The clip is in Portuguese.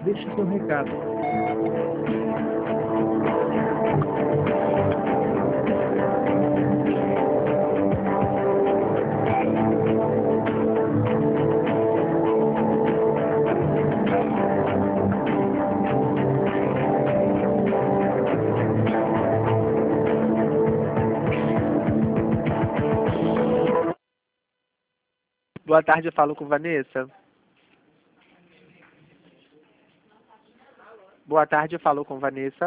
Deixe seu recado. Boa tarde, eu falo com Vanessa. Boa tarde, eu falo com Vanessa.